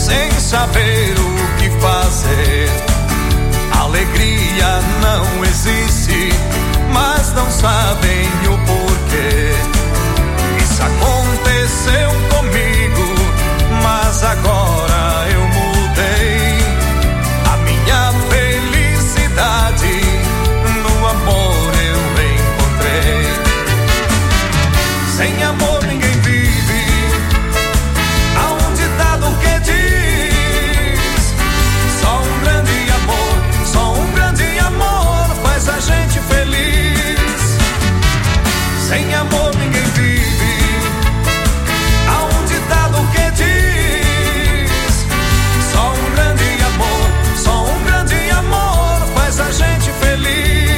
sem saber o que fazer. Alegria não existe, mas não sabem o porquê. Isso aconteceu comigo, mas agora eu mudei. A minha felicidade no amor eu encontrei. Sem amor ninguém vive. Há um ditado que diz: só um grande amor faz a gente feliz. Sem amor ninguém vive. Há um ditado que diz: só um grande amor faz a gente feliz.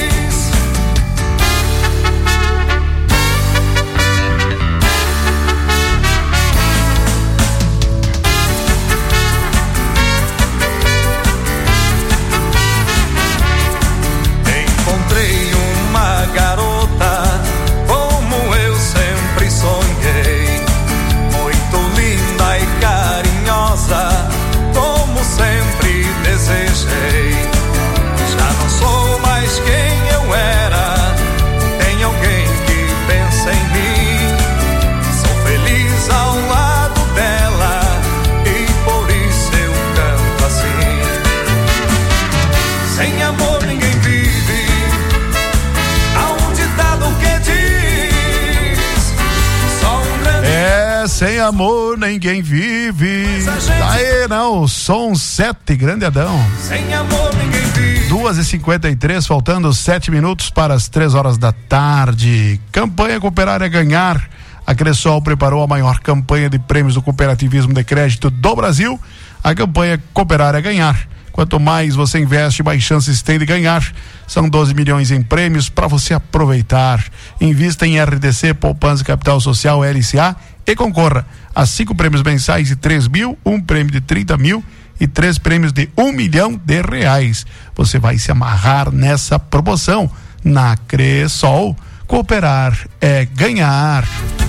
Encontrei uma garota como eu sempre sonhei, muito linda e carinhosa, como sempre desejei. Já não sou mais quem eu era, tem alguém que pensa em mim. Sou feliz ao lado dela e por isso eu canto assim. Sem amor ninguém vive. Há um ditado que diz: só um grande sem amor ninguém vive. Daí não, som 7, grande Adão. Sem amor ninguém vive. 2h53, faltando 7 minutos para as 3 horas da tarde. Campanha Cooperar é Ganhar. A Cressol preparou a maior campanha de prêmios do cooperativismo de crédito do Brasil. A campanha Cooperar é Ganhar. Quanto mais você investe, mais chances tem de ganhar. São 12 milhões em prêmios para você aproveitar. Invista em RDC, Poupança Capital Social, LCA, e concorra a 5 prêmios mensais de 3 mil, 1 prêmio de 30 mil e 3 prêmios de R$1 milhão. Você vai se amarrar nessa promoção na Cressol. Cooperar é ganhar.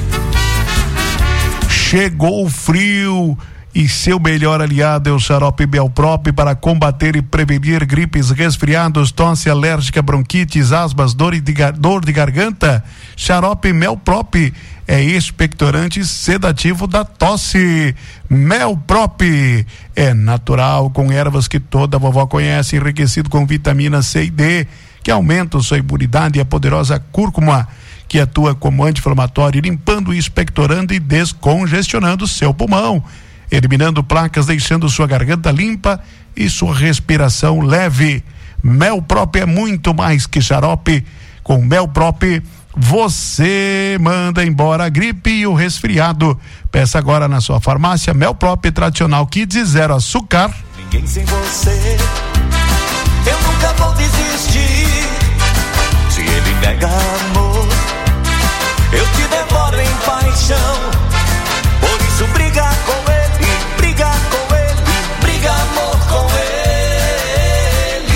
Chegou o frio e seu melhor aliado é o xarope Melprop para combater e prevenir gripes, resfriados, tosse alérgica, bronquites, asmas, dor de garganta. Xarope Melprop é expectorante sedativo da tosse. Melprop é natural, com ervas que toda vovó conhece, enriquecido com vitamina C e D, que aumentam sua imunidade, e a poderosa cúrcuma, que atua como anti-inflamatório, limpando, expectorando e descongestionando seu pulmão, eliminando placas, deixando sua garganta limpa e sua respiração leve. Melprop é muito mais que xarope. Com Melprop você manda embora a gripe e o resfriado. Peça agora na sua farmácia Melprop tradicional Kids, 0 açúcar. Ninguém sem você, eu nunca vou desistir. Se ele nega amor, eu te devoro em paixão. Por isso briga com ele, briga com ele, briga amor com ele.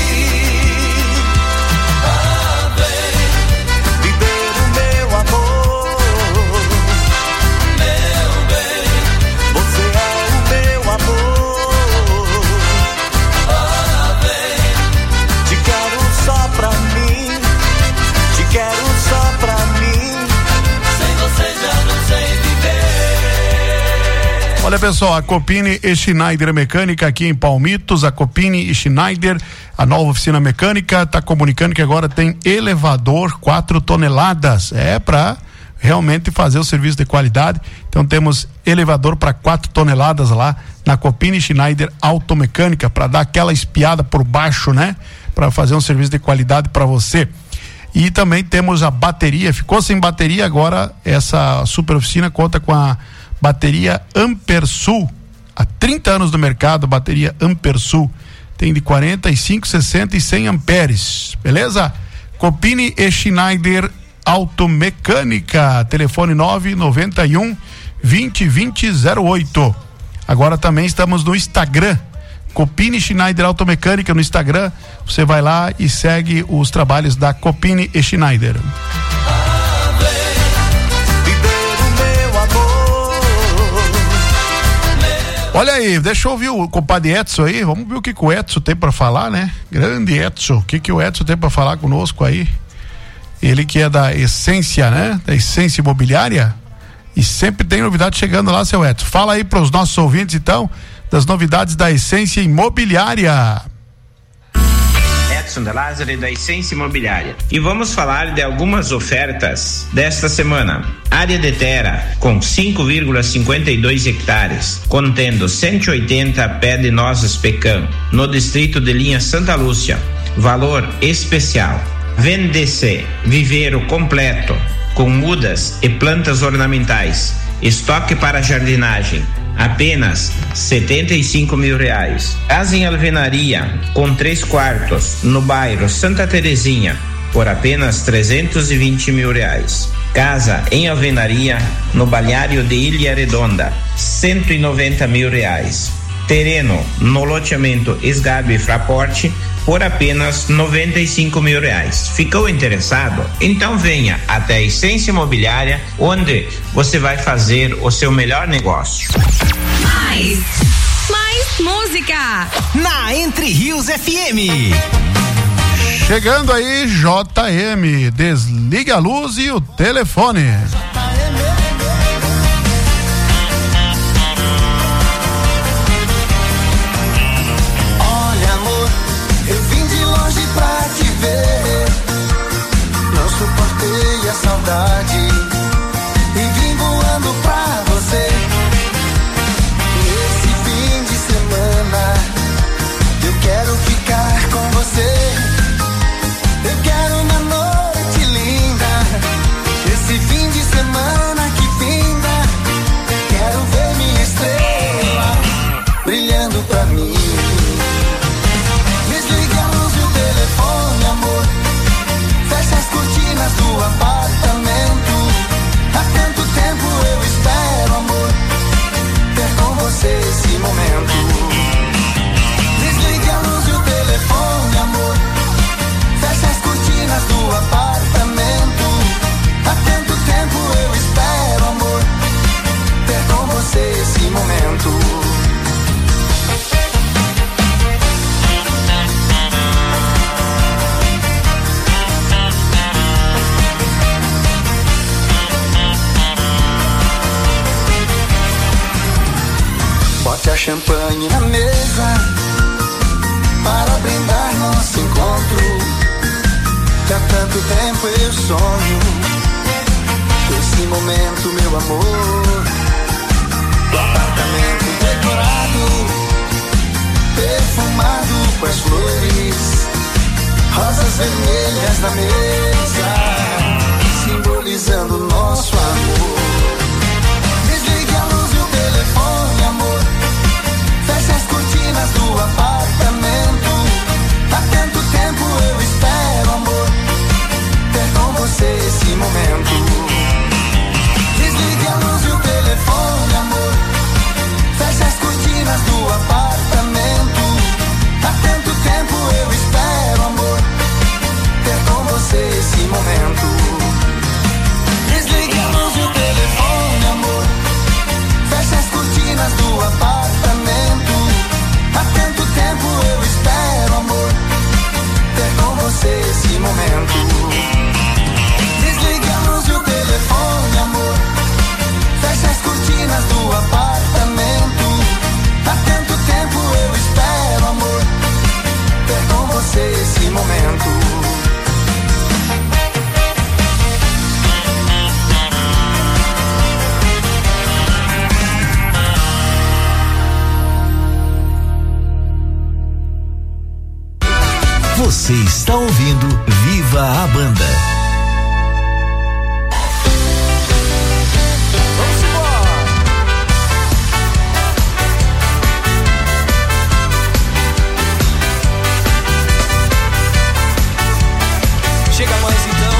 Ah, vem viver o meu amor, meu bem, você é o meu amor. Ah, vem, te quero só pra mim, te quero só pra mim. Sem você já não sei viver. Olha, pessoal, a Copini e Schneider Mecânica aqui em Palmitos, a Copini e Schneider, a nova oficina mecânica, está comunicando que agora tem elevador 4 toneladas. É para realmente fazer o serviço de qualidade. Então temos elevador para 4 toneladas lá na Copini Schneider Automecânica, para dar aquela espiada por baixo, né? Para fazer um serviço de qualidade para você. E também temos a bateria, ficou sem bateria, agora essa super oficina conta com a bateria Ampersul, há 30 anos no mercado, bateria Ampersul, tem de 45, 60 e 100 amperes, beleza? Copini e Schneider Automecânica, telefone 991 20 20 08. Agora também estamos no Instagram, Copini Schneider Automecânica no Instagram, você vai lá e segue os trabalhos da Copini e Schneider. Olha aí, deixa eu ouvir o compadre Edson aí, vamos ver o que o Edson tem pra falar, né? Grande Edson, o que o Edson tem pra falar conosco aí? Ele que é da Essência, né? Da Essência Imobiliária, e sempre tem novidade chegando lá, seu Edson. Fala aí pros nossos ouvintes, então, das novidades da Essência Imobiliária. Edson de Lázaro da Essência Imobiliária. E vamos falar de algumas ofertas desta semana. Área de terra com 5,52 hectares, contendo 180 pé de nozes pecan, no distrito de Linha Santa Lúcia. Valor especial. Vende-se viveiro completo, com mudas e plantas ornamentais. Estoque para jardinagem. Apenas R$75 mil. Casa em alvenaria com 3 quartos no bairro Santa Terezinha por apenas R$320 mil. Casa em alvenaria no balneário de Ilha Redonda, R$190 mil. Terreno no loteamento Esgabe Fraporte por apenas R$95 mil. Ficou interessado? Então venha até a Essência Imobiliária, onde você vai fazer o seu melhor negócio. Mais música na Entre Rios FM. Chegando aí, JM, desliga a luz e o telefone. Olha, amor, eu vim de longe pra te ver. Não suportei a saudade e vim voando pra você. Nesse fim de semana eu quero ficar com você. Eu quero uma noite linda. Esse fim de semana que finda, quero ver minha estrela brilhando pra mim. Desliga a luz do telefone, amor. Fecha as cortinas do apartamento. Há tanto tempo eu espero, amor, ter com você esse momento. Desliga a luz do telefone, amor. Fecha as cortinas do apartamento. Há tanto tempo eu espero, amor, ter com você esse momento. Bote a champanhe na mesa para brindar nosso encontro. Que há tanto tempo eu sonho esse momento, meu amor. Do apartamento decorado, perfumado com as flores, rosas vermelhas na mesa, simbolizando nosso amor. Desligue a luz e o telefone, amor. Fecha as cortinas do apartamento. Há tanto tempo eu espero, amor, ter com você esse momento. Desligue a luz e o telefone, amor. Fecha as cortinas do apartamento. Há tanto tempo eu espero, amor, ter com você esse momento. Desligue a luz e o telefone, amor. Fecha as cortinas do apartamento. Há tanto tempo eu espero, amor, ter com você esse momento. Desligue a luz e o telefone, amor. Fecha as cortinas do apartamento. Há tanto tempo eu espero, amor, ter com você esse momento. Você está ouvindo Viva a Banda. Vamos embora! Chega mais então.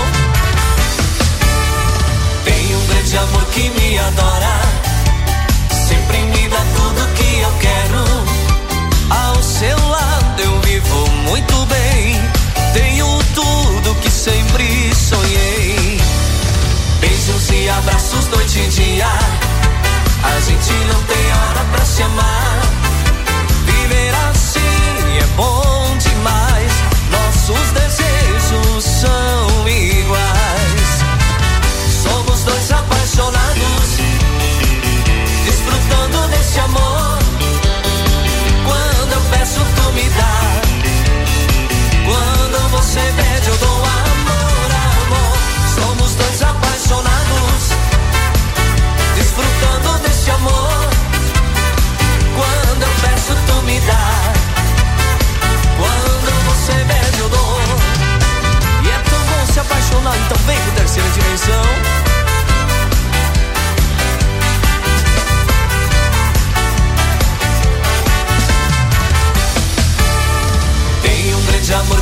Tem um grande amor que me adora, sempre me dá tudo que eu quero. Ao seu lado eu vivo muito bem, tenho tudo que sempre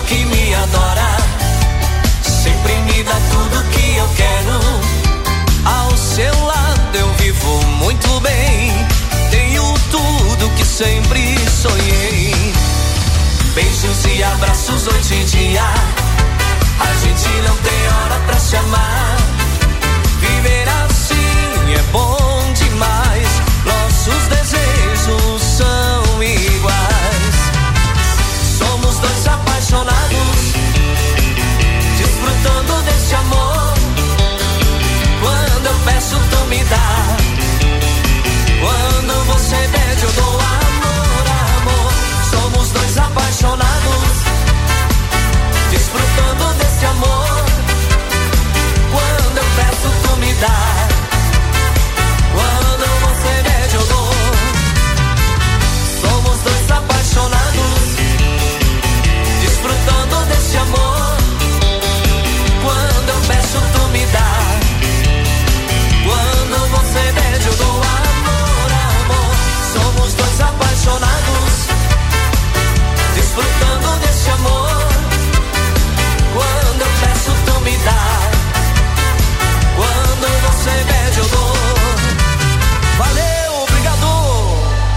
que me adora, sempre me dá tudo que eu quero. Ao seu lado eu vivo muito bem, tenho tudo que sempre sonhei. Beijos e abraços noite e dia, a gente não tem hora pra se amar. Viver assim é bom demais, nossos desejos são iguais. Somos dois apaixonados, desfrutando desse amor. Quando eu peço, tu me dá, quando você pede, eu dou amor, amor. Somos dois apaixonados, desfrutando desse amor. Quando eu peço, tu me dá, quando você pede, eu dou. Somos dois apaixonados, desfrutando desse amor. Quando eu peço, tu me dá, quando você pede, eu dou amor, amor. Somos dois apaixonados, desfrutando desse amor. Quando eu peço, tu me dá, quando você pede, eu dou. Valeu, obrigado.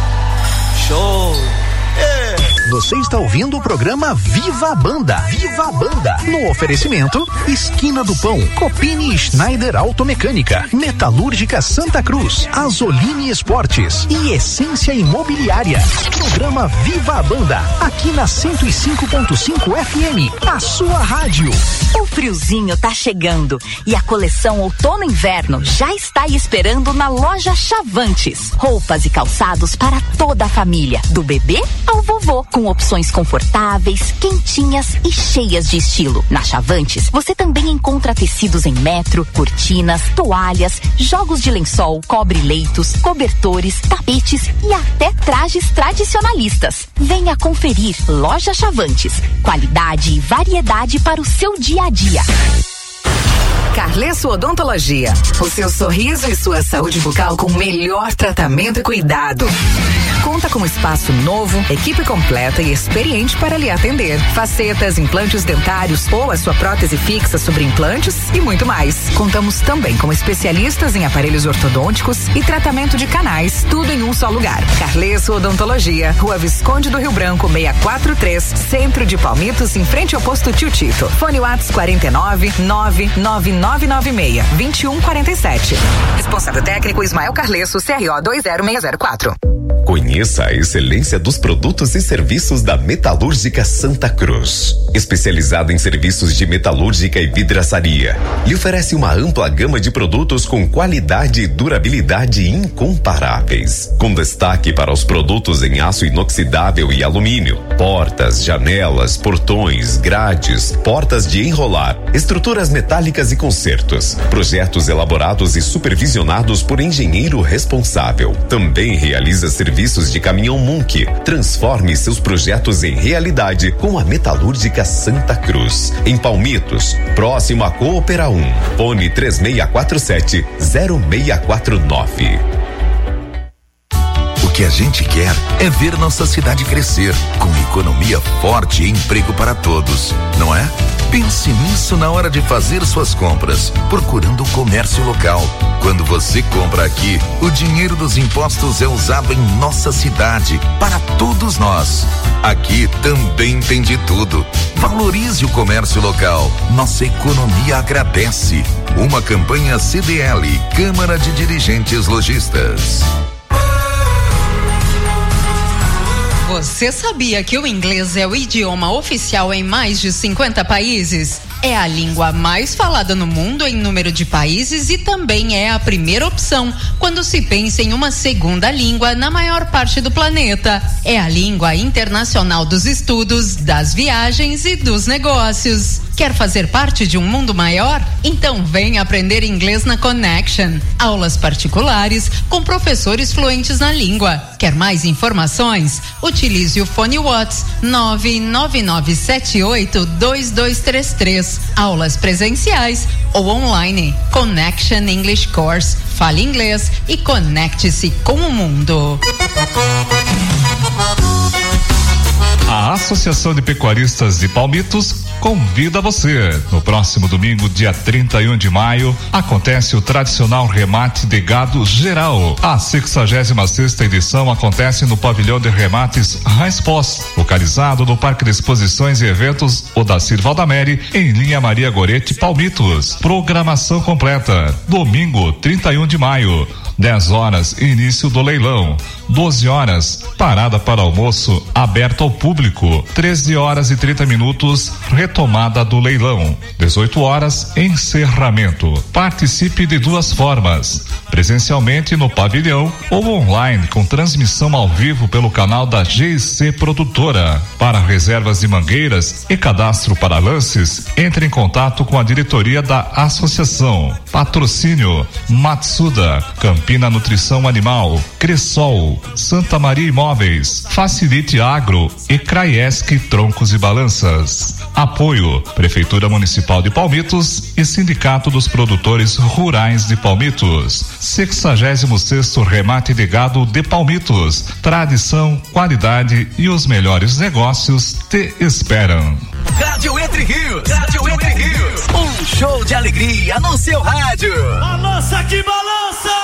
Show. Você está ouvindo o programa Viva a Banda. Viva a Banda. No oferecimento, Esquina do Pão, Copini Schneider Automecânica, Metalúrgica Santa Cruz, Azoline Esportes e Essência Imobiliária. Programa Viva a Banda, aqui na 105.5 FM, a sua rádio. O friozinho tá chegando e a coleção Outono-Inverno já está aí esperando na loja Chavantes. Roupas e calçados para toda a família, do bebê ao vovô, com opções confortáveis, quentinhas e cheias de estilo. Na Chavantes, você também encontra tecidos em metro, cortinas, toalhas, jogos de lençol, cobre-leitos, cobertores, tapetes e até trajes tradicionalistas. Venha conferir. Loja Chavantes. Qualidade e variedade para o seu dia a dia. Carlesso Odontologia. O seu sorriso e sua saúde bucal com o melhor tratamento e cuidado. Conta com espaço novo, equipe completa e experiente para lhe atender. Facetas, implantes dentários ou a sua prótese fixa sobre implantes e muito mais. Contamos também com especialistas em aparelhos ortodônticos e tratamento de canais, tudo em um só lugar. Carlesso Odontologia, Rua Visconde do Rio Branco, 643, Centro de Palmitos, em frente ao posto Tio Tito. Fone WhatsApp 49 99996 2147. Responsável técnico Ismael Carlesso, CRO 20604. Conheça a excelência dos produtos e serviços da Metalúrgica Santa Cruz. Especializada em serviços de metalúrgica e vidraçaria, lhe oferece uma ampla gama de produtos com qualidade e durabilidade incomparáveis. Com destaque para os produtos em aço inoxidável e alumínio, portas, janelas, portões, grades, portas de enrolar, estruturas metálicas e consertos. Projetos elaborados e supervisionados por engenheiro responsável. Também realiza serviços de caminhão Munk. Transforme seus projetos em realidade com a Metalúrgica Santa Cruz. Em Palmitos, próximo a Coopera 1. Fone 3647-0649. O que a gente quer é ver nossa cidade crescer, com economia forte e emprego para todos, não é? Pense nisso na hora de fazer suas compras, procurando o comércio local. Quando você compra aqui, o dinheiro dos impostos é usado em nossa cidade, para todos nós. Aqui também tem de tudo. Valorize o comércio local. Nossa economia agradece. Uma campanha CDL, Câmara de Dirigentes Lojistas. Você sabia que o inglês é o idioma oficial em mais de 50 países? É a língua mais falada no mundo em número de países e também é a primeira opção quando se pensa em uma segunda língua na maior parte do planeta. É a língua internacional dos estudos, das viagens e dos negócios. Quer fazer parte de um mundo maior? Então vem aprender inglês na Connection. Aulas particulares com professores fluentes na língua. Quer mais informações? Utilize o fone WhatsApp 999782233. Aulas presenciais ou online. Connection English Course. Fale inglês e conecte-se com o mundo. A Associação de Pecuaristas de Palmitos convida você. No próximo domingo, dia 31 de maio, acontece o tradicional remate de gado geral. A 66ª edição acontece no pavilhão de remates Raispós, localizado no Parque de Exposições e Eventos Odacir Valdamere, em linha Maria Gorete, Palmitos. Programação completa. Domingo, 31 de maio. 10 horas, início do leilão. 12 horas, parada para almoço aberto ao público. 13 horas e 30 minutos, retomada do leilão. 18 horas, encerramento. Participe de duas formas: presencialmente no pavilhão ou online com transmissão ao vivo pelo canal da GC Produtora. Para reservas de mangueiras e cadastro para lances, entre em contato com a diretoria da associação. Patrocínio: Matsuda, Campina Nutrição Animal, Cressol, Santa Maria Imóveis, Facilite Agro e Craiesc Troncos e Balanças. Apoio: Prefeitura Municipal de Palmitos e Sindicato dos Produtores Rurais de Palmitos. 66º Remate de Gado de Palmitos. Tradição, qualidade e os melhores negócios te esperam. Rádio Entre Rios. Rádio Entre Rios. Um show de alegria no seu rádio. Balança que balança!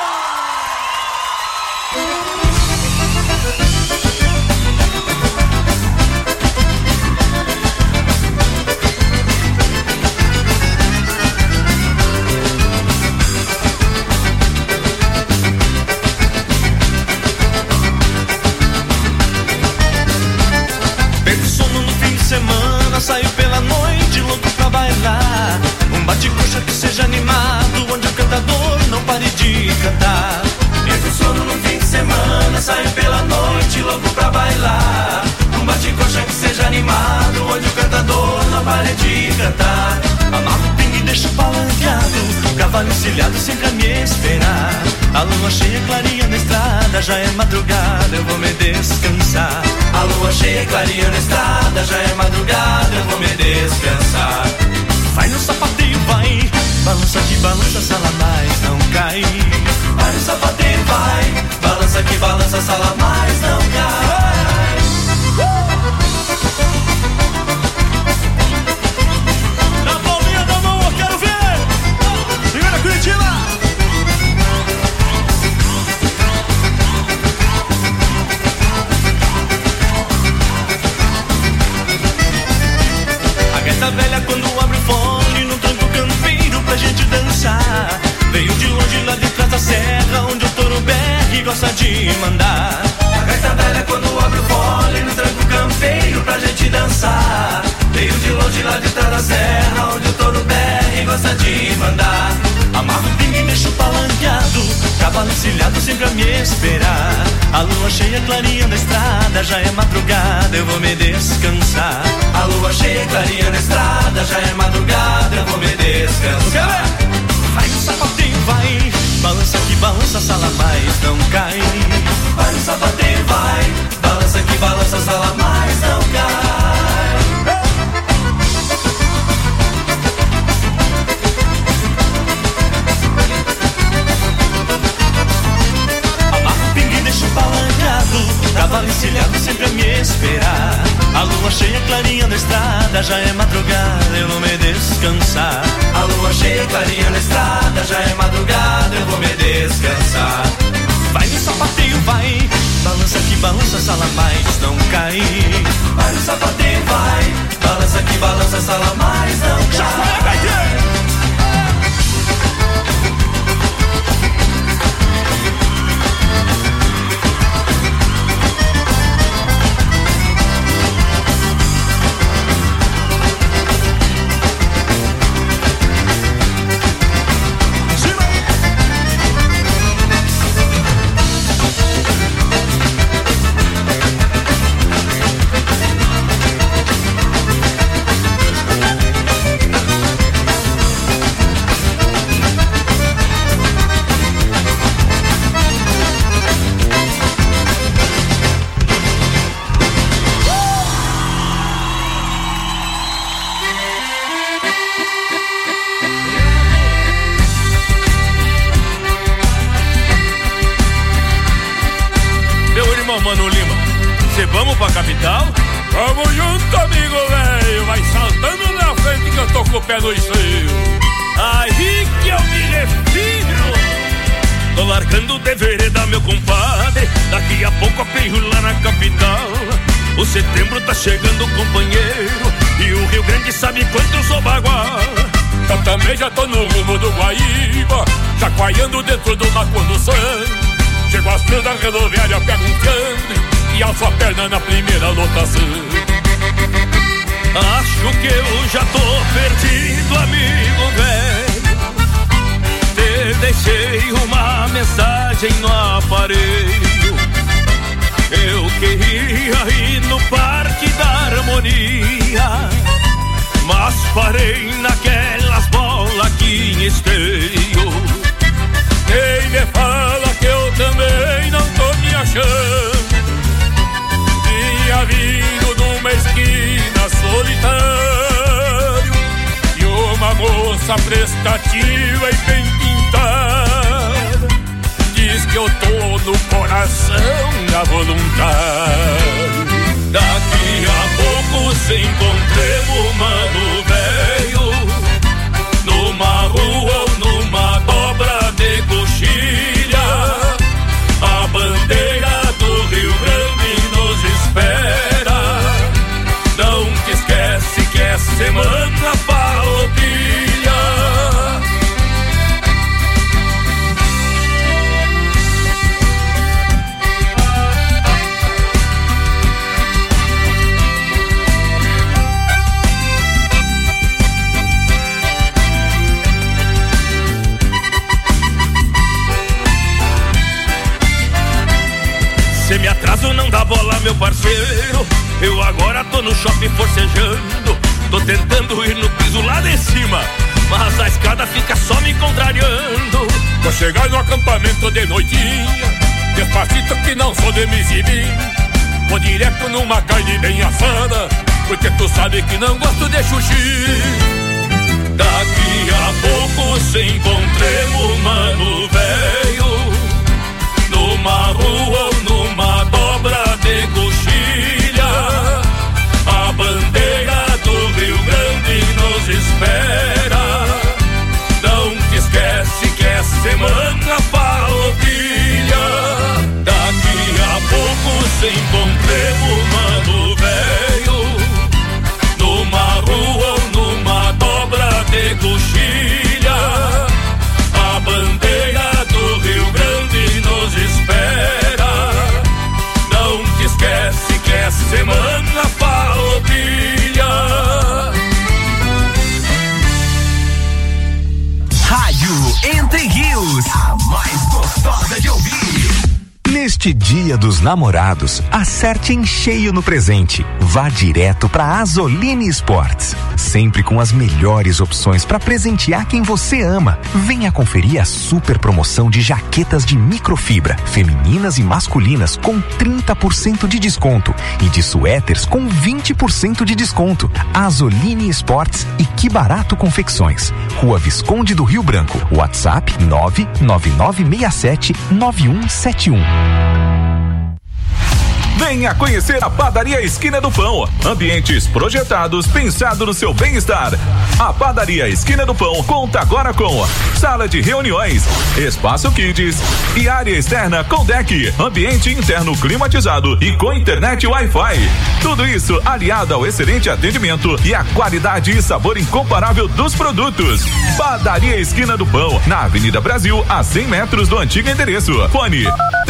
Saio pela noite, louco pra bailar. Um bate-coxa que seja animado, onde o cantador não pare de cantar. Perco sono no fim de semana, saio pela noite, louco pra bailar. Um bate-coxa que seja animado, onde o cantador não pare de cantar. Amarro o pingue e deixo palanqueado, cavalo encilhado sempre a me esperar. A lua cheia clarinha na estrada, já é madrugada, eu vou me descansar. A lua cheia clarinha na estrada, já é madrugada, eu vou me descansar. Vai no sapateio, vai, balança que balança, sala mais não cai. Vai no sapateio, vai, balança que balança, sala mais não cai. Na palminha da mão eu quero ver. Segura Curitiba. Gaita velha quando abre o fole no tranco campeiro pra gente dançar. Veio de longe lá de trás da serra, onde o touro berre gosta de mandar. A gaita velha quando abre o fole no tranco campeiro pra gente dançar. Veio de longe lá de trás da serra, onde o touro berre gosta de mandar. Amarro o pingue e deixo palanqueado, cavalo encilhado sempre a me esperar. A lua cheia clarinha na estrada, já é madrugada, eu vou me descansar. A lua cheia clarinha na estrada, já é madrugada, eu vou me descansar. Vai no sapateio, vai, balança que balança, sala mais não cai. Vai no sapateio, vai, balança que balança, sala mais não cai. Cavalo encilhado sempre a me esperar. A lua cheia clarinha na estrada, já é madrugada, eu vou me descansar. A lua cheia clarinha na estrada, já é madrugada, eu vou me descansar. Vai no sapateio, vai, balança que balança, sala mais não cai. Vai no sapateio, vai, balança que balança, sala mais não cai. Mano Lima, cê vamos pra capital? Vamos junto, amigo velho, vai saltando na frente que eu tô com o pé no esteio. Aí que eu me refiro. Tô largando de vereda, meu compadre, daqui a pouco apeio lá na capital. O setembro tá chegando, companheiro, e o Rio Grande sabe quanto eu sou bagual. Eu também já tô no rumo do Guaíba, chacoalhando dentro do Maco do Sangue. Chego às três da rodoviária, pego um candre e alço a perna na primeira lotação. Acho que eu já tô perdido, amigo velho. Te deixei uma mensagem no aparelho. Eu queria ir no Parque da Harmonia, mas parei naquelas bolas aqui em Esteio. Quem me fala que eu também não tô me achando. Tinha vindo numa esquina solitário e uma moça prestativa e bem pintada diz que eu tô no coração da voluntário. Daqui a pouco se encontremos, mano velho, numa rua ou numa dobra de coxilha. A bandeira do Rio Grande nos espera. Não te esquece que é semana farroupilha. Se me atraso não dá bola, meu parceiro, eu agora tô no shopping forcejando. Tô tentando ir no piso lá de cima, mas a escada fica só me contrariando. Vou chegar no acampamento de noitinha, despacito que não sou de me exibir. Vou direto numa carne bem assada, porque tu sabe que não gosto de xuxi. Daqui a pouco se encontremos, mano velho, numa rua ou numa dobra de coxilha. A bandeira do Rio Grande nos espera. Não te esquece que é semana farroupilha. Daqui a pouco se encontremos, mano velho, numa rua ou numa dobra de coxilha. A bandeira do Rio Grande nos espera. Não te esquece que é semana farroupilha. Rádio Entre Rios, a mais gostosa de ouvir. Neste Dia dos Namorados, acerte em cheio no presente. Vá direto para Azoline Sports. Sempre com as melhores opções para presentear quem você ama. Venha conferir a super promoção de jaquetas de microfibra, femininas e masculinas com 30% de desconto e de suéteres com 20% de desconto. Azoline Sports e Que Barato Confecções. Rua Visconde do Rio Branco. WhatsApp 999679171. Venha conhecer a Padaria Esquina do Pão. Ambientes projetados pensado no seu bem-estar. A Padaria Esquina do Pão conta agora com sala de reuniões, espaço kids e área externa com deck, ambiente interno climatizado e com internet Wi-Fi. Tudo isso aliado ao excelente atendimento e a qualidade e sabor incomparável dos produtos. Padaria Esquina do Pão, na Avenida Brasil, a 100 metros do antigo endereço. Fone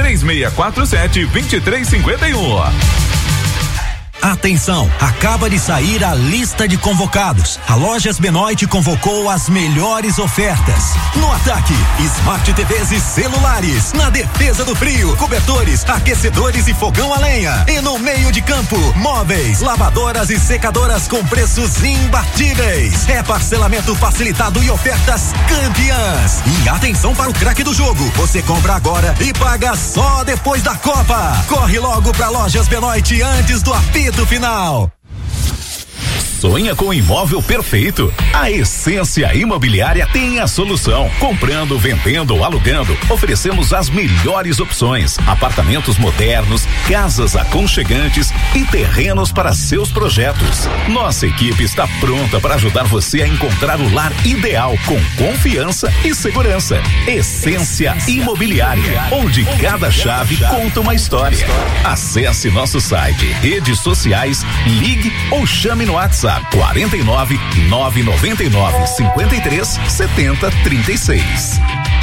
3647-2351. Atenção, acaba de sair a lista de convocados. A Lojas Benoit convocou as melhores ofertas. No ataque, Smart TVs e celulares. Na defesa do frio, cobertores, aquecedores e fogão a lenha. E no meio de campo, móveis, lavadoras e secadoras com preços imbatíveis. É parcelamento facilitado e ofertas campeãs. E atenção para o craque do jogo. Você compra agora e paga só depois da Copa. Corre logo para Lojas Benoit antes do apito final. Sonha com o imóvel perfeito? A Essência Imobiliária tem a solução. Comprando, vendendo ou alugando, oferecemos as melhores opções: apartamentos modernos, casas aconchegantes e terrenos para seus projetos. Nossa equipe está pronta para ajudar você a encontrar o lar ideal com confiança e segurança. Essência Imobiliária, onde cada chave conta uma história. Acesse nosso site, redes sociais, ligue ou chame no WhatsApp 49 999 53 70 36.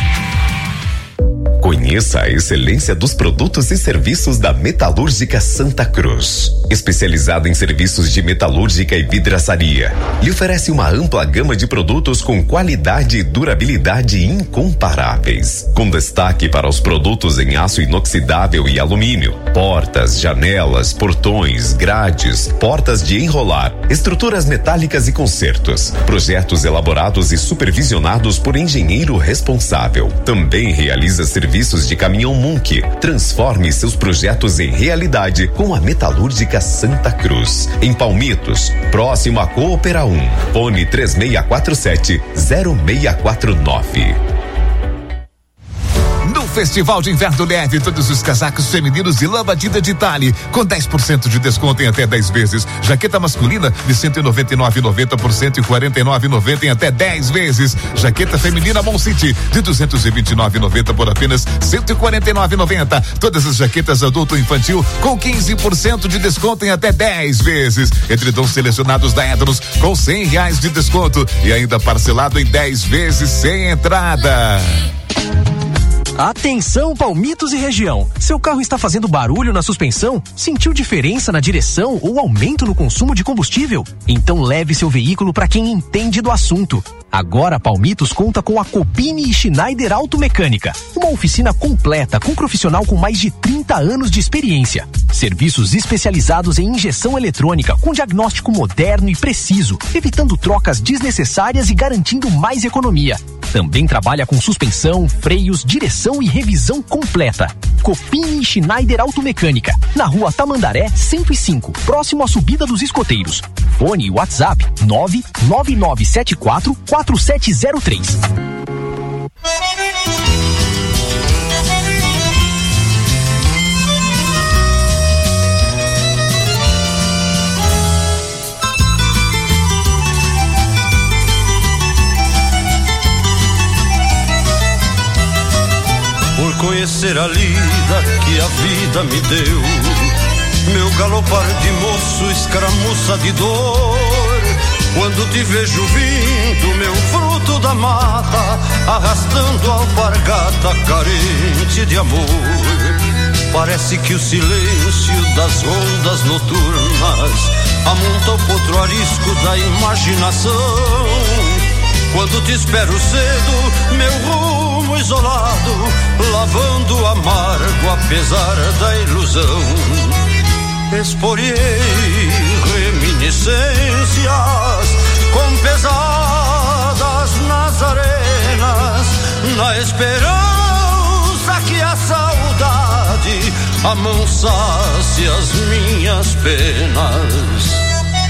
Conheça a excelência dos produtos e serviços da Metalúrgica Santa Cruz. Especializada em serviços de metalúrgica e vidraçaria, lhe oferece uma ampla gama de produtos com qualidade e durabilidade incomparáveis. Com destaque para os produtos em aço inoxidável e alumínio, portas, janelas, portões, grades, portas de enrolar, estruturas metálicas e consertos. Projetos elaborados e supervisionados por engenheiro responsável. Também realiza serviços de caminhão Munk. Transforme seus projetos em realidade com a Metalúrgica Santa Cruz. Em Palmitos, próximo a Coopera 1. Fone 3647-0649. Festival de Inverno Leve, todos os casacos femininos de lã batida de Itália, com 10% de desconto em até 10 vezes. Jaqueta masculina de R$199,90 por R$149,90 em até 10 vezes. Jaqueta feminina Mon City de R$229,90 por apenas R$149,90. Todas as jaquetas adulto e infantil com 15% de desconto em até 10 vezes. Edredons selecionados da Edros com R$100 de desconto e ainda parcelado em 10 vezes sem entrada. Atenção, Palmitos e região. Seu carro está fazendo barulho na suspensão? Sentiu diferença na direção ou aumento no consumo de combustível? Então leve seu veículo para quem entende do assunto. Agora Palmitos conta com a Copini e Schneider Automecânica, uma oficina completa com profissional com mais de 30 anos de experiência. Serviços especializados em injeção eletrônica com diagnóstico moderno e preciso, evitando trocas desnecessárias e garantindo mais economia. Também trabalha com suspensão, freios, direção e revisão completa. Copini e Schneider Automecânica, na rua Tamandaré 105, próximo à subida dos escoteiros. Fone e WhatsApp 99974-4703. Por conhecer a lida que a vida me deu, meu galopar de moço escaramuça de dor. Quando te vejo vindo, meu fruto da mata, arrastando a alpargata carente de amor. Parece que o silêncio das rondas noturnas amonta o potro arisco da imaginação. Quando te espero cedo, meu rumo isolado, lavando amargo apesar da ilusão. Exporiei reminiscências com pesadas nas arenas, na esperança que a saudade amansasse as minhas penas.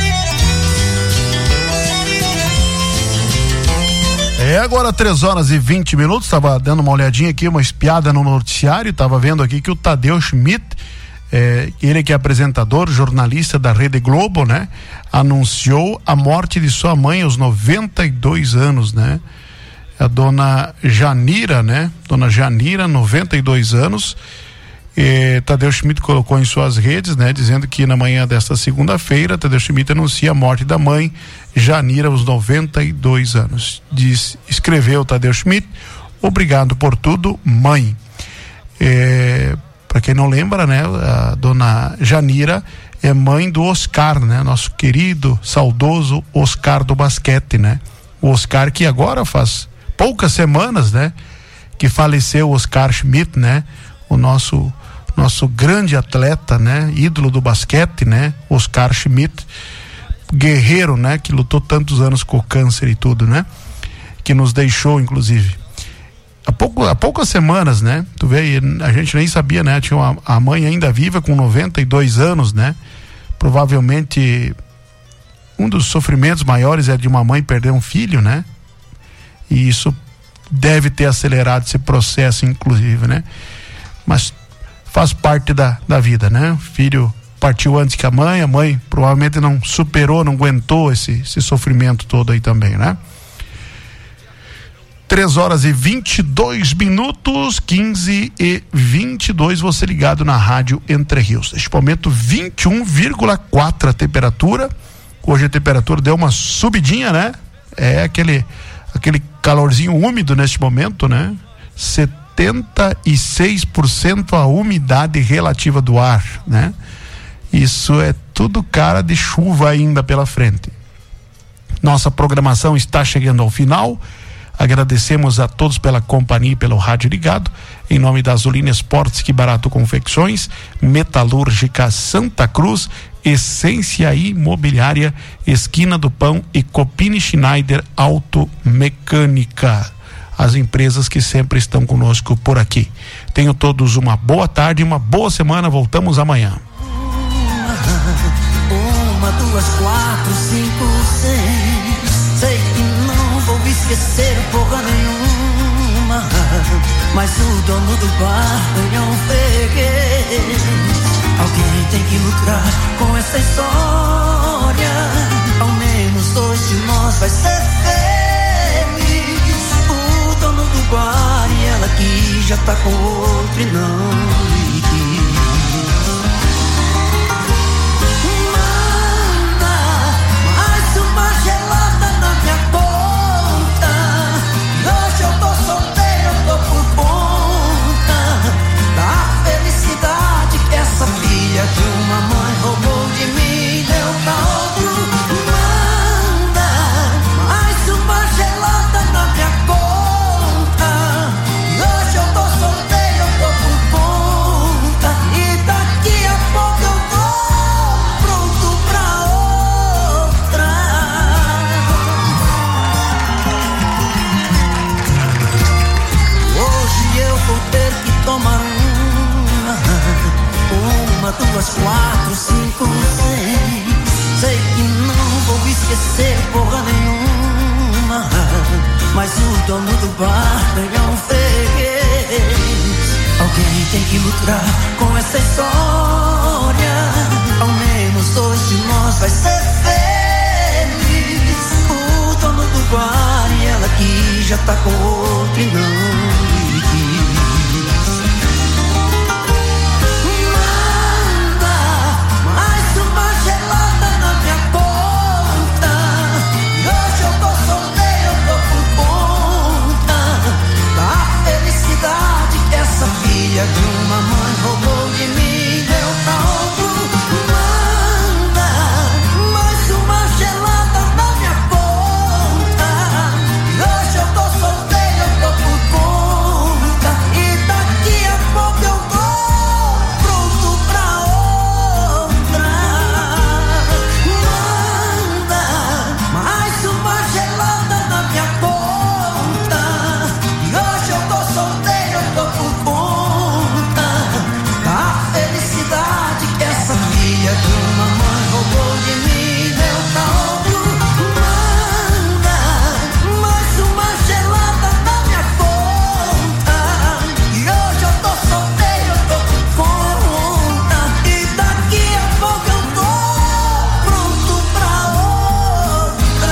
Agora 3h20, estava dando uma olhadinha aqui, uma espiada no noticiário, estava vendo aqui que o Tadeu Schmidt, ele que é apresentador, jornalista da Rede Globo, né? Anunciou a morte de sua mãe aos 92 anos, né? A dona Janira, né? Dona Janira, 92 anos. Tadeu Schmidt colocou em suas redes, né? Dizendo que na manhã desta segunda-feira, Tadeu Schmidt anuncia a morte da mãe, Janira, aos 92 anos. Escreveu Tadeu Schmidt: obrigado por tudo, mãe. Para quem não lembra, né? A dona Janira é mãe do Oscar, né? Nosso querido, saudoso Oscar do basquete, né? O Oscar que agora faz poucas semanas, né? Que faleceu, Oscar Schmidt, né? O nosso grande atleta, né? Ídolo do basquete, né? Oscar Schmidt, guerreiro, né? Que lutou tantos anos com o câncer e tudo, né? Que nos deixou, inclusive. Há poucas semanas, né? Tu vê, a gente nem sabia, né? Tinha a mãe ainda viva com 92 anos, né? Provavelmente um dos sofrimentos maiores é de uma mãe perder um filho, né? E isso deve ter acelerado esse processo, inclusive, né? Mas faz parte da vida, né? O filho partiu antes que a mãe provavelmente não superou, não aguentou esse sofrimento todo aí também, né? 3h22, 15h22, você ligado na Rádio Entre Rios. Neste momento 21,4 a temperatura. Hoje a temperatura deu uma subidinha, né? É aquele calorzinho úmido neste momento, né? 76% a umidade relativa do ar, né? Isso é tudo cara de chuva ainda pela frente. Nossa programação está chegando ao final. Agradecemos a todos pela companhia e pelo rádio ligado. Em nome da Azulina Esportes, Que Barato Confecções, Metalúrgica Santa Cruz, Essência Imobiliária, Esquina do Pão e Copini Schneider Automecânica. As empresas que sempre estão conosco por aqui. Tenham todos uma boa tarde e uma boa semana. Voltamos amanhã. 1, 2, 4, 5, 6. Sei que não vou esquecer porra nenhuma, mas o dono do bar é um freguês. Alguém tem que lucrar com essa história. Ao menos dois de nós vai ser feliz. O dono do bar e ela que já tá com outro e não lhe quis. Que uma mãe roubou de mim, deu pra outro. Manda mais uma gelada na minha conta. E hoje eu tô solteiro, eu tô por conta. E daqui a pouco eu vou pronto pra outra. Hoje eu vou ter que tomar 1, 2, 4, 5, 6. Sei que não vou esquecer porra nenhuma, mas o dono do bar é um freguês. Alguém tem que lucrar com essa história. Ao menos dois de nós vai ser feliz. O dono do bar e ela que já tá com outro e não lhe quis. De uma mãe roubou de mim, deu pra outro. Manda mais uma gelada na minha conta. E hoje eu tô solteiro, eu tô por conta. E daqui a pouco eu vou pronto pra outra. Manda mais uma gelada na minha conta. E hoje eu tô solteiro, eu tô por conta. De uma mãe roubou de mim, deu pra outro. Manda mais uma gelada na minha conta. E hoje eu tô solteiro, eu tô por conta. E daqui a pouco eu tô pronto pra outra.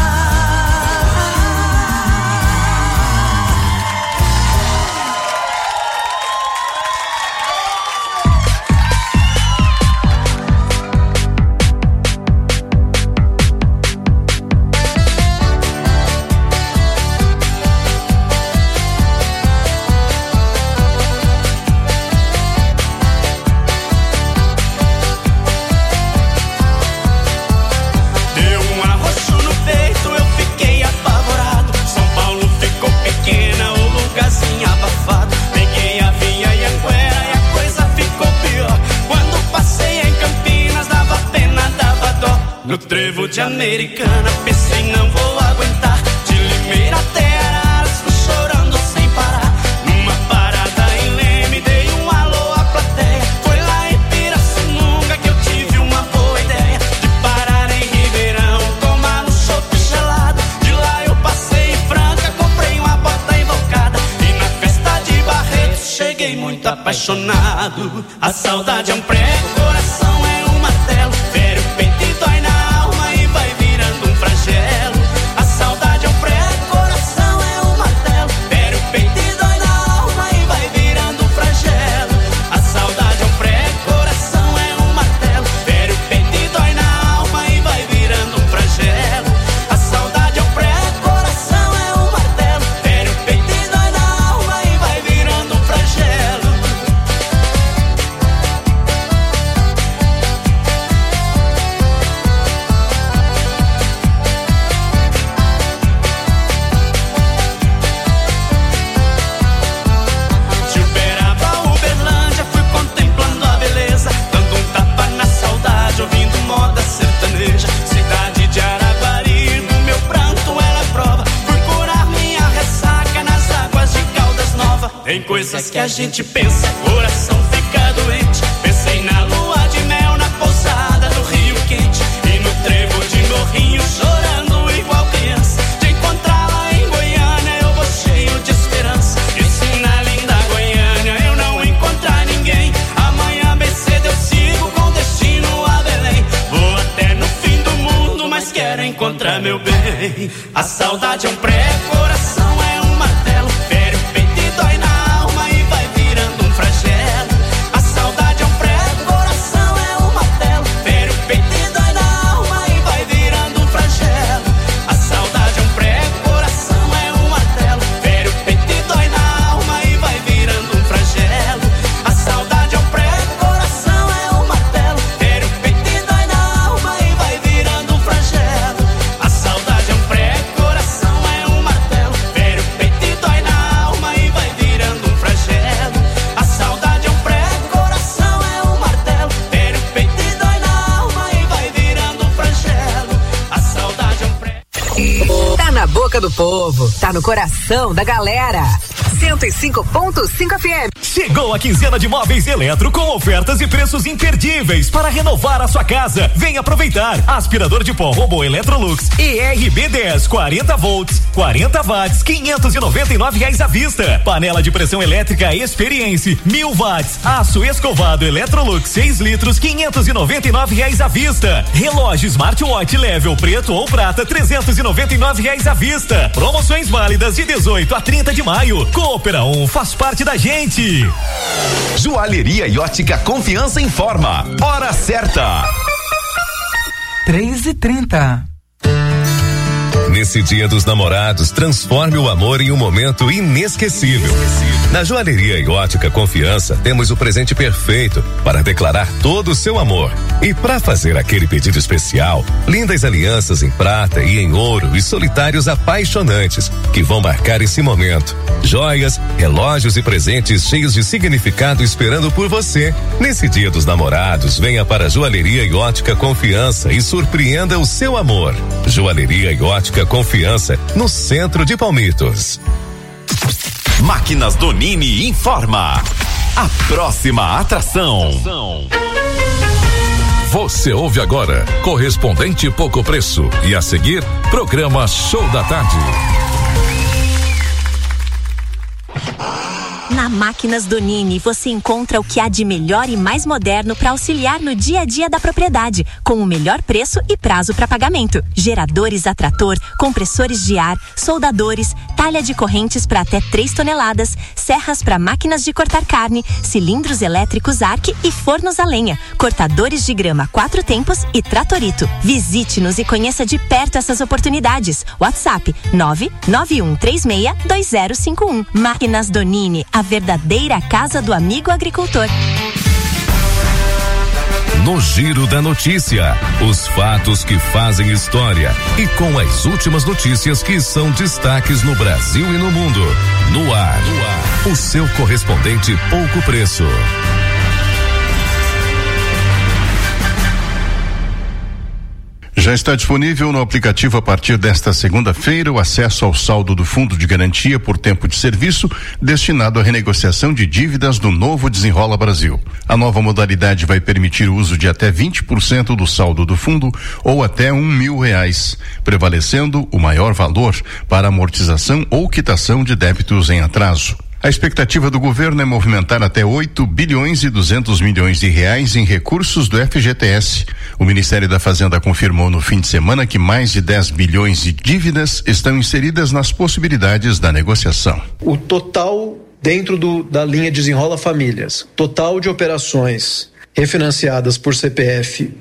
No trevo de Americana, pensei não vou aguentar. De Limeira até Araras, fui chorando sem parar. Numa parada em Leme, dei um alô à plateia. Foi lá em Pirassununga que eu tive uma boa ideia de parar em Ribeirão apaixonado. A saudade é um prego, o coração é um martelo. Fere o peito e dói na alma e vai virando um flagelo. A saudade é um prego, o coração é um martelo. Fere o peito e dói na alma e vai virando um flagelo. A saudade é um prego, o coração é um martelo. Fere o peito e dói na alma e vai virando um flagelo. A saudade é um prego, o coração é um martelo. Fere o peito e dói na alma e vai virando um flagelo. De Uberaba a Uberlândia fui contemplando a beleza, dando um tapa na saudade, ouvindo moda sertaneja. Cidade de Araguari, do meu pranto ela é prova. Fui curar minha ressaca nas águas de Caldas Nova. Tem coisas que a gente pensa, coração fica doente. Pensei na lua de mel, na pousada do Rio Quente, e no trevo de Morrinho, chorando igual criança. De encontrá-la em Goiânia eu vou cheio de esperança. E se na linda Goiânia eu não encontrar ninguém, amanhã bem cedo eu sigo com destino a Belém. Vou até no fim do mundo, mas quero encontrar meu bem. A saudade é um prego, coração é um martelo. Fere o peito e dói na alma e vai virando um flagelo. A saudade é um prego, coração é um martelo. Fere o peito e dói na alma e vai virando um flagelo. A saudade é um prego, coração é um martelo. Fere o peito e dói na alma e vai virando um flagelo. A saudade é um prego, coração é um martelo. Fere o peito e dói na alma e vai virando um flagelo. A saudade é um prego, coração é um martelo. Fere o peito e dói na alma e vai virando um flagelo. A saudade é um prego, coração é um martelo. Fere o peito e dói na alma e vai virando um flagelo. A saudade é um prego. Tá na boca do povo, tá no coração da galera. 105.5 FM. Chegou a quinzena de móveis Eletro com ofertas e preços imperdíveis para renovar a sua casa. Vem aproveitar. Aspirador de pó Robô Electrolux ERB10 40 volts, 40 watts, R$599 à vista. Panela de pressão elétrica Experience 1000 watts. Aço escovado Electrolux 6 litros, R$599 à vista. Relógio Smartwatch Level preto ou prata, R$399 à vista. Promoções válidas de 18 a 30 de maio. Coopera 1 faz parte da gente. Joalheria e ótica Confiança informa. Hora certa. 3h30. Nesse Dia dos Namorados, transforme o amor em um momento inesquecível. Na Joalheria e Ótica Confiança, temos o presente perfeito para declarar todo o seu amor. E para fazer aquele pedido especial, lindas alianças em prata e em ouro e solitários apaixonantes que vão marcar esse momento. Joias, relógios e presentes cheios de significado esperando por você. Nesse Dia dos Namorados, venha para a Joalheria e Ótica Confiança e surpreenda o seu amor. Joalheria e Ótica Confiança, no centro de Palmitos. Máquinas Donini informa a próxima atração. Você ouve agora Correspondente Pouco Preço e a seguir programa Show da Tarde. Na Máquinas Donini você encontra o que há de melhor e mais moderno para auxiliar no dia a dia da propriedade, com o melhor preço e prazo para pagamento. Geradores a trator, compressores de ar, soldadores, talha de correntes para até 3 toneladas, serras para máquinas de cortar carne, cilindros elétricos Arc e fornos a lenha, cortadores de grama 4 tempos e tratorito. Visite-nos e conheça de perto essas oportunidades. WhatsApp 991362051. Máquinas Donini, a verdadeira casa do amigo agricultor. No Giro da Notícia, os fatos que fazem história e com as últimas notícias que são destaques no Brasil e no mundo. No ar, o seu correspondente Pouco Preço. Já está disponível no aplicativo a partir desta segunda-feira o acesso ao saldo do Fundo de Garantia por tempo de serviço destinado à renegociação de dívidas do Novo Desenrola Brasil. A nova modalidade vai permitir o uso de até 20% do saldo do fundo ou até R$1.000, prevalecendo o maior valor para amortização ou quitação de débitos em atraso. A expectativa do governo é movimentar até 8 bilhões e 200 milhões de reais em recursos do FGTS. O Ministério da Fazenda confirmou no fim de semana que mais de 10 bilhões de dívidas estão inseridas nas possibilidades da negociação. O total dentro da linha Desenrola Famílias, total de operações refinanciadas por CPF,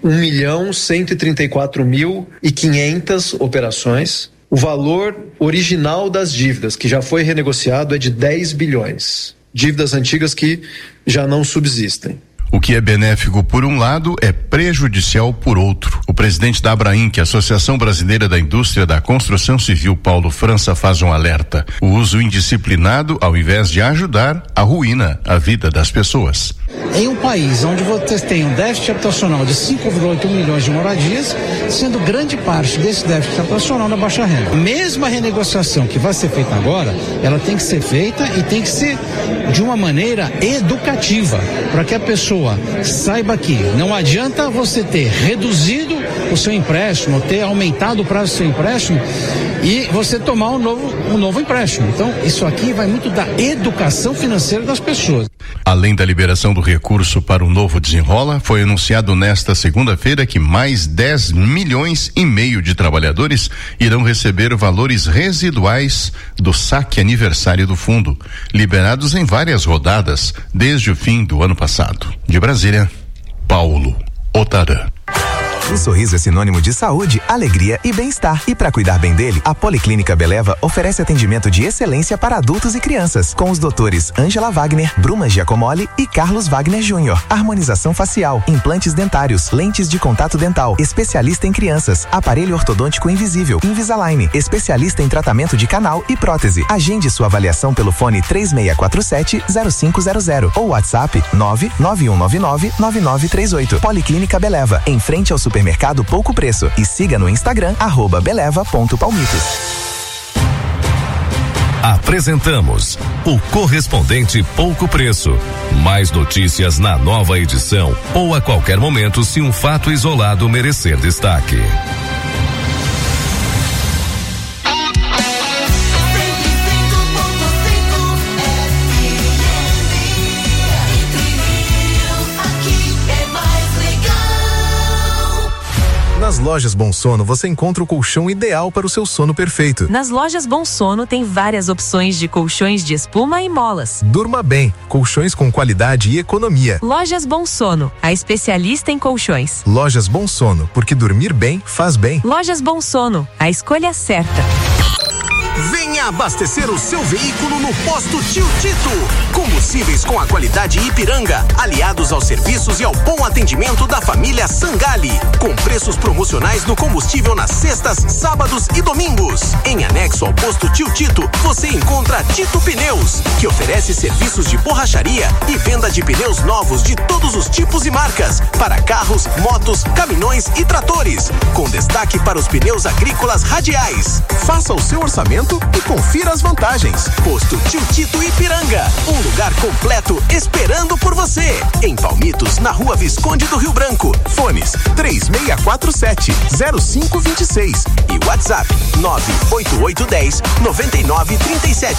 1.134.500 operações. O valor original das dívidas, que já foi renegociado, é de 10 bilhões. Dívidas antigas que já não subsistem. O que é benéfico por um lado é prejudicial por outro. O presidente da Abrainc, Associação Brasileira da Indústria da Construção Civil, Paulo França, faz um alerta. O uso indisciplinado, ao invés de ajudar, arruína a vida das pessoas. Em um país onde você tem um déficit habitacional de 5,8 milhões de moradias, sendo grande parte desse déficit habitacional na baixa renda. Mesmo a renegociação que vai ser feita agora, ela tem que ser feita e tem que ser de uma maneira educativa, para que a pessoa saiba que não adianta você ter reduzido o seu empréstimo, ter aumentado o prazo do seu empréstimo e você tomar um novo empréstimo. Então, isso aqui vai muito da educação financeira das pessoas. Além da liberação do recurso para o novo Desenrola, foi anunciado nesta segunda-feira que mais 10,5 milhões de trabalhadores irão receber valores residuais do saque aniversário do fundo, liberados em várias rodadas desde o fim do ano passado. De Brasília, Paulo Otarã. O sorriso é sinônimo de saúde, alegria e bem-estar. E para cuidar bem dele, a Policlínica Beleva oferece atendimento de excelência para adultos e crianças, com os doutores Ângela Wagner, Bruma Giacomoli e Carlos Wagner Jr. Harmonização facial, implantes dentários, lentes de contato dental, especialista em crianças, aparelho ortodôntico invisível, Invisalign, especialista em tratamento de canal e prótese. Agende sua avaliação pelo fone 3647-0500 ou WhatsApp 99199-9938. Policlínica Beleva, em frente ao supermercado Pouco Preço, e siga no Instagram @beleva.palmitos. Apresentamos o correspondente Pouco Preço. Mais notícias na nova edição ou a qualquer momento se um fato isolado merecer destaque. Nas lojas Bom Sono você encontra o colchão ideal para o seu sono perfeito. Nas lojas Bom Sono tem várias opções de colchões de espuma e molas. Durma bem, colchões com qualidade e economia. Lojas Bom Sono, a especialista em colchões. Lojas Bom Sono, porque dormir bem faz bem. Lojas Bom Sono, a escolha certa. Venha abastecer o seu veículo no Posto Tio Tito. Combustíveis com a qualidade Ipiranga, aliados aos serviços e ao bom atendimento da família Sangali. Com preços promocionais no combustível nas sextas, sábados e domingos. Em anexo ao Posto Tio Tito, você encontra Tito Pneus, que oferece serviços de borracharia e venda de pneus novos de todos os tipos e marcas, para carros, motos, caminhões e tratores, com destaque para os pneus agrícolas radiais. Faça o seu orçamento e confira as vantagens. Posto Tio Tito Ipiranga, um lugar completo esperando por você. Em Palmitos, na Rua Visconde do Rio Branco. Fones 3647-0526 e WhatsApp 98810-9937.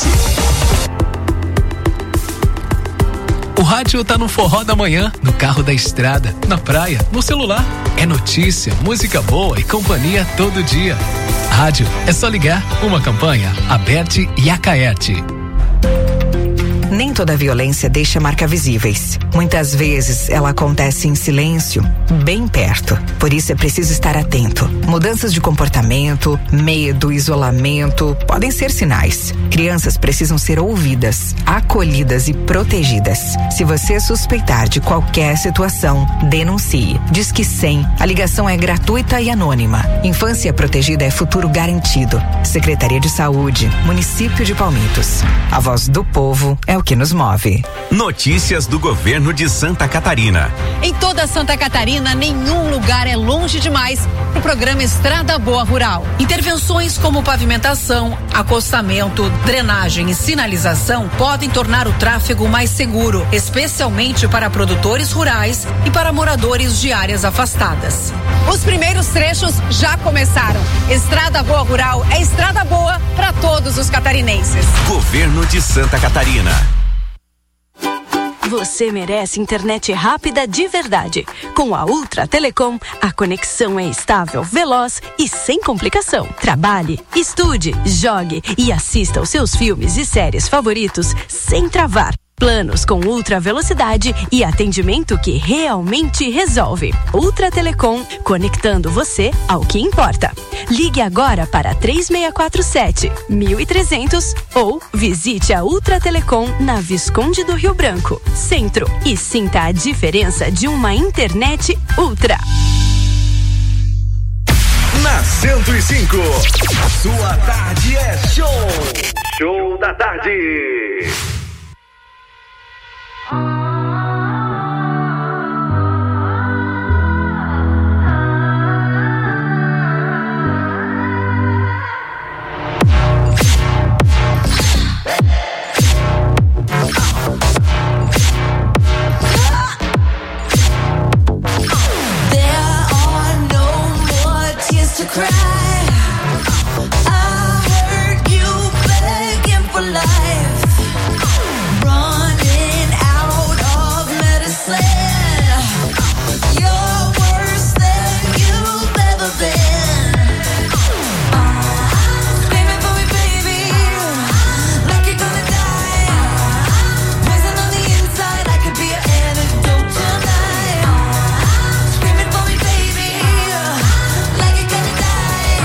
O rádio tá no forró da manhã, no carro da estrada, na praia, no celular. É notícia, música boa e companhia todo dia. Rádio, é só ligar. Uma campanha, Aberte e Acaerte. Nem toda violência deixa marca visíveis. Muitas vezes ela acontece em silêncio, bem perto. Por isso é preciso estar atento. Mudanças de comportamento, medo, isolamento podem ser sinais. Crianças precisam ser ouvidas, acolhidas e protegidas. Se você suspeitar de qualquer situação, denuncie. Disque 100. A ligação é gratuita e anônima. Infância protegida é futuro garantido. Secretaria de Saúde, Município de Palmitos. A voz do povo é o que nos move. Notícias do governo de Santa Catarina. Em toda Santa Catarina, nenhum lugar é longe demais para o programa Estrada Boa Rural. Intervenções como pavimentação, acostamento, drenagem e sinalização podem tornar o tráfego mais seguro, especialmente para produtores rurais e para moradores de áreas afastadas. Os primeiros trechos já começaram. Estrada Boa Rural é estrada boa para todos os catarinenses. Governo de Santa Catarina. Você merece internet rápida de verdade. Com a Ultra Telecom, a conexão é estável, veloz e sem complicação. Trabalhe, estude, jogue e assista aos seus filmes e séries favoritos sem travar. Planos com ultra velocidade e atendimento que realmente resolve. Ultra Telecom, conectando você ao que importa. Ligue agora para 3647-1300 ou visite a Ultra Telecom na Visconde do Rio Branco, Centro, e sinta a diferença de uma internet ultra. Na 105, sua tarde é show. Show da tarde. To cry, I heard you begging for life, running out of medicine. You're worse than you've ever been. Screaming for me, baby, like you're gonna die. Poison on the inside, I could be an antidote tonight. Screaming for me, baby, like you're gonna die.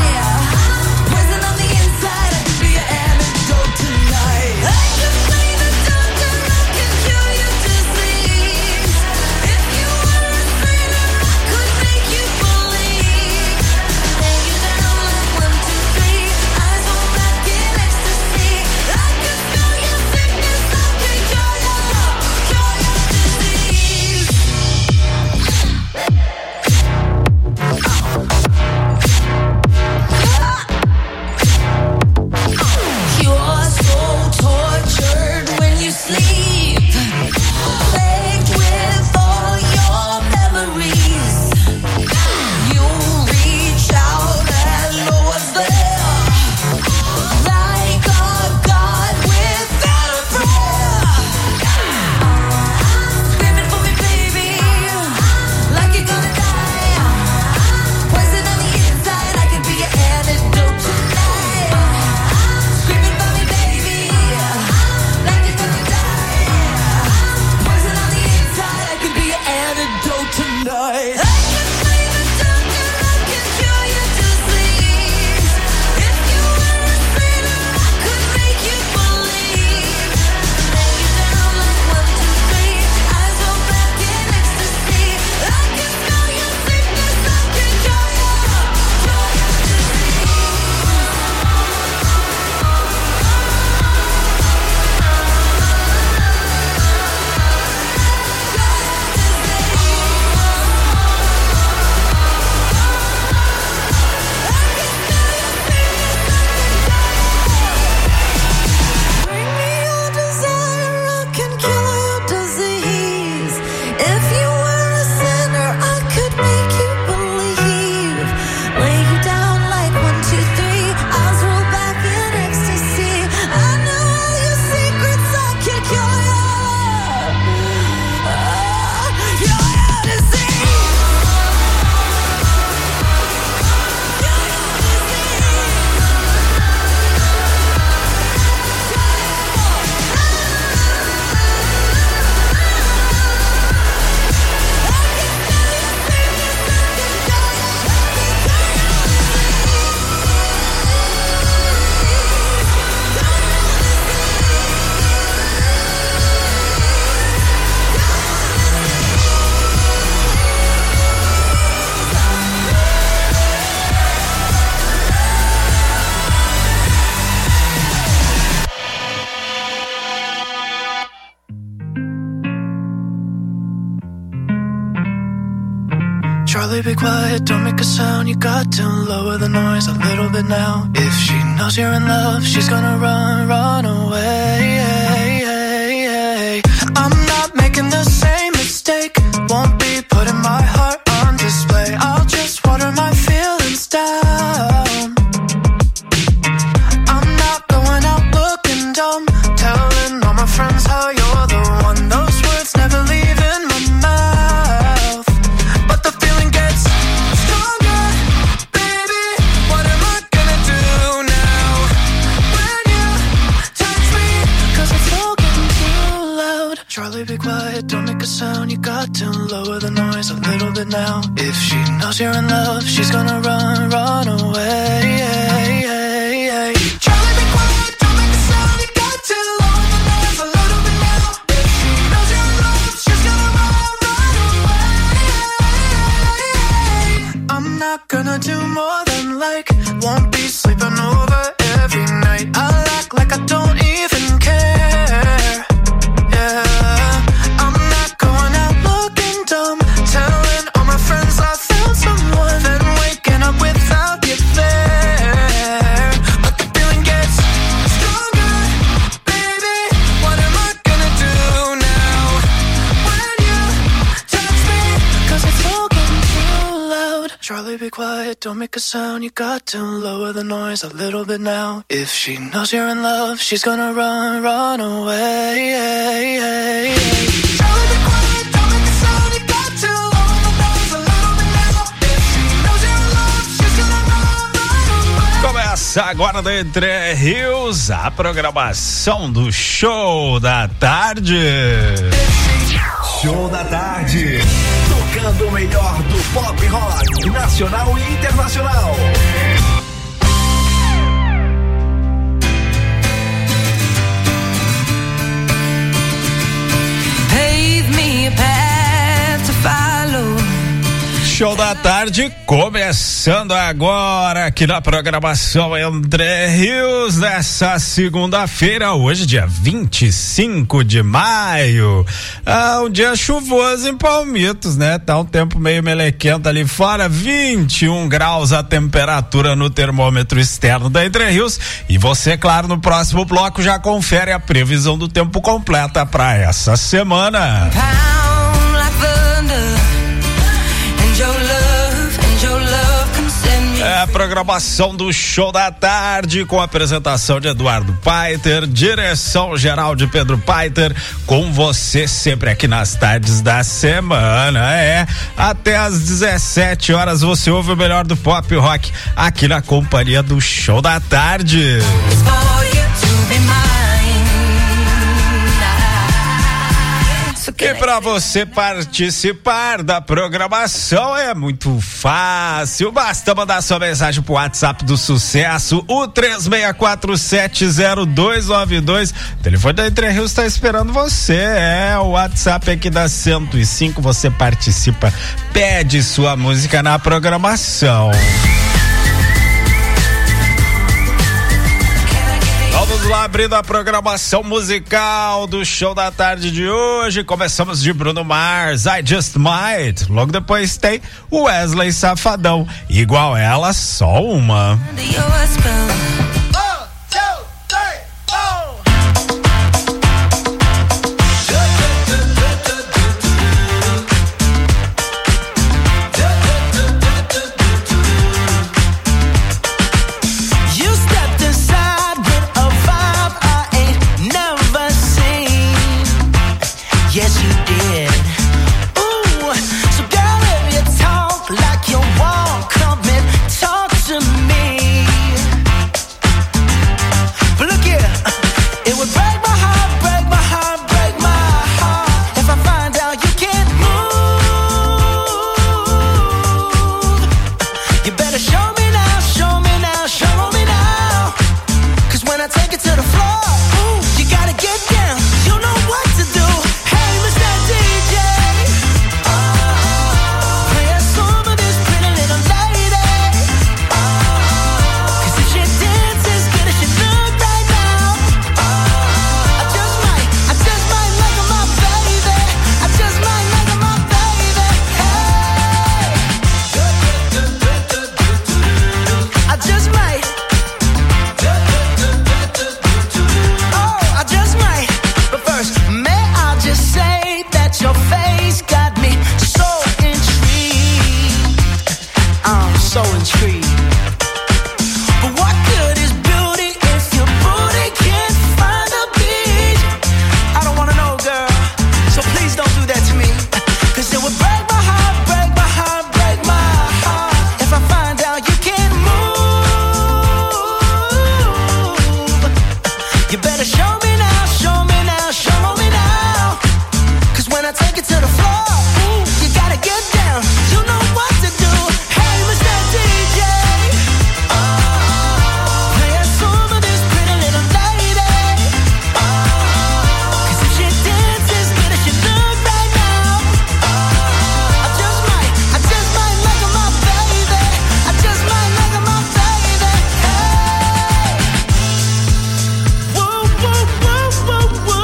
Charlie, be quiet, don't make a sound. You got to lower the noise a little bit now. If she knows you're in love, she's gonna run away. I'm not making the same mistake. Won't be putting my heart on display. I'll just water my feelings down. I'm not going out looking dumb, telling all my friends how you're the one. Those words never leave in my mouth, but the feeling gets stronger. Baby, what am I gonna do now when you touch me? 'Cause it's all getting too loud. Charlie, be quiet, don't make a sound. You got to lower the noise a little bit now. If she knows you're in love, she's gonna run away. Charlie, be quiet, don't make a sound. You got to lower the noise a little bit now. If she knows you're in love, she's gonna run away. I'm not gonna do more than like, won't be sleeping over every night. I'll act like I don't even care. Yeah, I'm not going out looking dumb, telling all my friends I found someone, then waking up without you there. But the feeling gets stronger. Baby, what am I gonna do now when you touch me? 'Cause it's all getting too loud. Charlie, be quiet, don't make a sound. You got to lower the noise a little bit now. If she knows you're in love, she's gonna run away. Charlie, be quiet, don't make a sound. You got to lower the noise a little bit now. If she knows you're in love, she's gonna run away. Começa agora do Entre Rios, a programação do Show da Tarde. Show da Tarde. Tocando o melhor do pop rock nacional e internacional. Pave me a path to follow. Show da Tarde começando agora aqui na programação Entre Rios dessa segunda-feira, hoje dia 25 de maio, um dia chuvoso em Palmitos, né? Tá um tempo meio melequento ali fora, 21 graus a temperatura no termômetro externo da Entre Rios, e você, claro, no próximo bloco já confere a previsão do tempo completa para essa semana. É a programação do Show da Tarde, com a apresentação de Eduardo Paiter, direção geral de Pedro Paiter, com você sempre aqui nas tardes da semana. Até às 17 horas você ouve o melhor do pop rock aqui na companhia do Show da Tarde. E para você participar da programação é muito fácil, basta mandar sua mensagem pro WhatsApp do Sucesso, o 36470292. O telefone da Entre Rios está esperando você, o WhatsApp aqui da 105, você participa, pede sua música na programação. Vamos lá, abrindo a programação musical do Show da Tarde de hoje. Começamos de Bruno Mars, I Just Might. Logo depois tem Wesley Safadão, Igual Ela, Só Uma. so intrigued. But what good is beauty if your booty can't find a beat? I don't wanna know, girl, so please don't do that to me. Cause it would break my heart, break my heart, break my heart if I find out you can't move. You better show me now, show me now, show me now. Cause when I take it to the floor, ooh, you gotta get down. You know what to do. Hey, Mr. DJ, play a song for this pretty little lady. Cause if she dances good as she look right now, I just might make her my baby. I just might make her my baby. Hey, woo, woo, woo, woo, woo.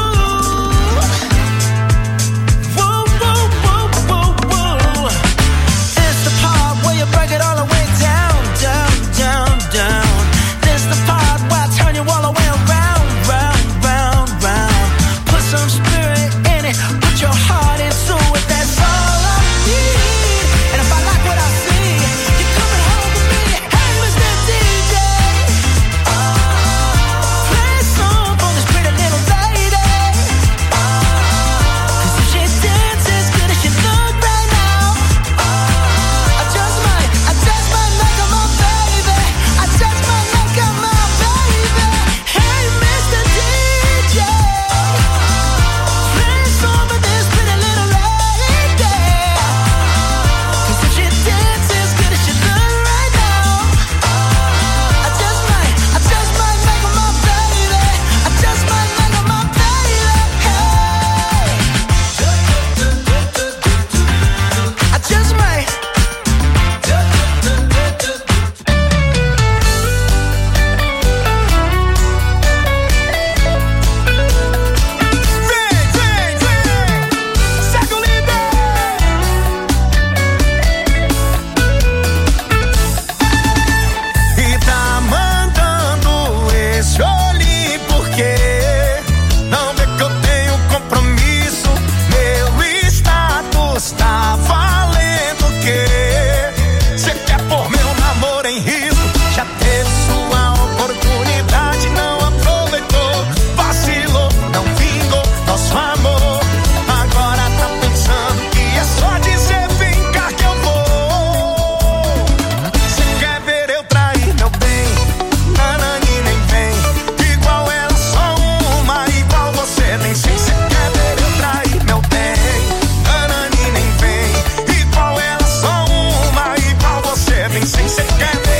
Woo, woo, woo, woo, woo. It's the part where you break it all the way down, down, down, down. This the part where I turn you all the way around, round, round, round. Put some spirit in it, put your heart into it. That's all I need. And if I like what I see, you're coming home with me. Hey, Mr. DJ, play a song for this pretty little lady. Cause if she dances good as she look right now, I just might make her my baby. I just might make her my baby. Hey, Mr. DJ, play a song for this pretty little lady. Cause if she dances good as she look right now, I just might make her my baby. I just might make her my baby. Hey, I just might. E tá mandando esse olhinho porque não vê que eu tenho compromisso. Meu status tá valendo o quê? Cê quer pôr meu namoro em risco? Já teve sua oportunidade, não aproveitou. Vacilou, não vingou nosso amor. Agora tá pensando que é só dizer vem cá que eu vou. Cê quer ver eu trair meu bem? Nanani nem vem. Igual ela, só uma, igual você nem sei. Cê quer ver eu trair meu bem? Nanani nem vem. Igual ela, só uma, igual você nem sei. Cê quer ver